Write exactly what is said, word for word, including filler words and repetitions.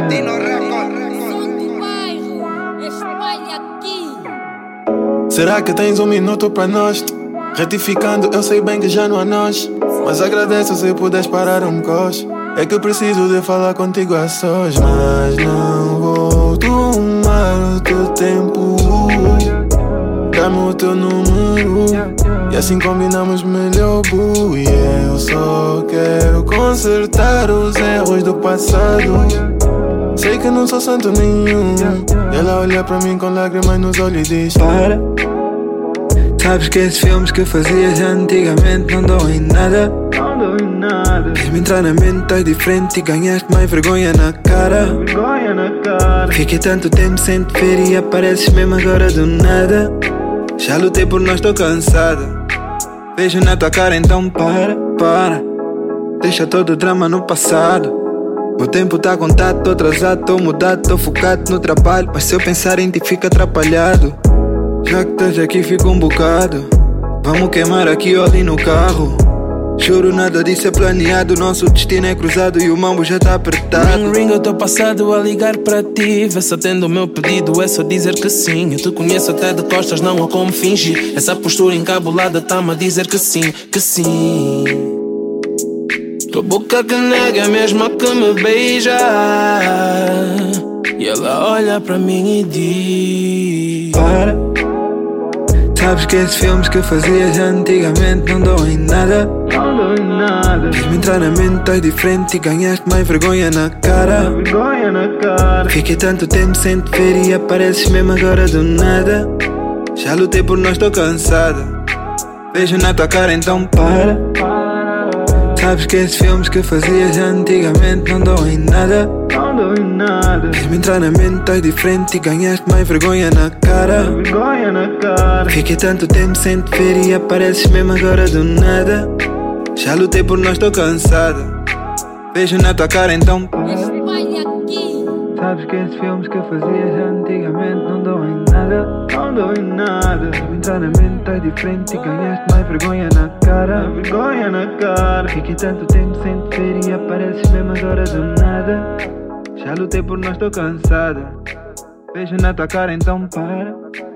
Latino Record. Será que tens um minuto pra nós? Retificando, eu sei bem que já não há nós, mas agradeço se puderes parar um coche. É que eu preciso de falar contigo a sós, mas não vou tomar o teu tempo. Dá-me o teu número e assim combinamos melhor, boo. E eu só quero consertar os erros do passado. Sei que não sou santo nenhum. Ela olha pra mim com lágrimas nos olhos e diz: para. Sabes que esses filmes que fazias antigamente não dão em nada. Não dão em nada. Mesmo entrar na mente estás diferente e ganhaste mais vergonha na cara. Vergonha na cara. Fiquei tanto tempo sem te ver e apareces mesmo agora do nada. Já lutei por nós, tô cansada. Vejo na tua cara, então para, para. Deixa todo o drama no passado. O tempo tá contado, tô atrasado, tô mudado, tô focado no trabalho. Mas se eu pensar em ti fico atrapalhado. Já que estás aqui fico um bocado. Vamos queimar aqui ou ali no carro. Juro nada disso é planeado. Nosso destino é cruzado e o mambo já tá apertado. Ring ring, eu tô passado a ligar pra ti. Vê se atendo o meu pedido, é só dizer que sim. Eu te conheço até de costas, não há como fingir. Essa postura encabulada tá-me a dizer que sim, que sim. Tua boca que nega é a mesma que me beija. E ela olha pra mim e diz: para. Sabes que esses filmes que fazias antigamente não dão em nada. Não dão em nada. Mesmo entrar na mente estás diferente e ganhaste mais vergonha na cara. Vergonha na cara. Fiquei tanto tempo sem te ver e apareces mesmo agora do nada. Já lutei por nós, tô cansada. Vejo na tua cara, então para. Sabes que esses filmes que fazias antigamente não dão em nada. Não dão em nada. Mesmo entrar na mente estás diferente e ganhaste mais vergonha na cara. Vergonha na cara. Fiquei tanto tempo sem te ver e apareces mesmo agora do nada. Já lutei por nós, tô cansada. Vejo na tua cara, então para. Sabes que esses filmes que fazias antigamente não dão em nada. Não dão em nada. Mesmo entrar na mente estás diferente e ganhaste mais vergonha na cara. Vergonha na cara. Fiquei tanto tempo sem te ver e apareces mesmo agora do nada. Já lutei por nós, tô cansada. Vejo na tua cara, então para.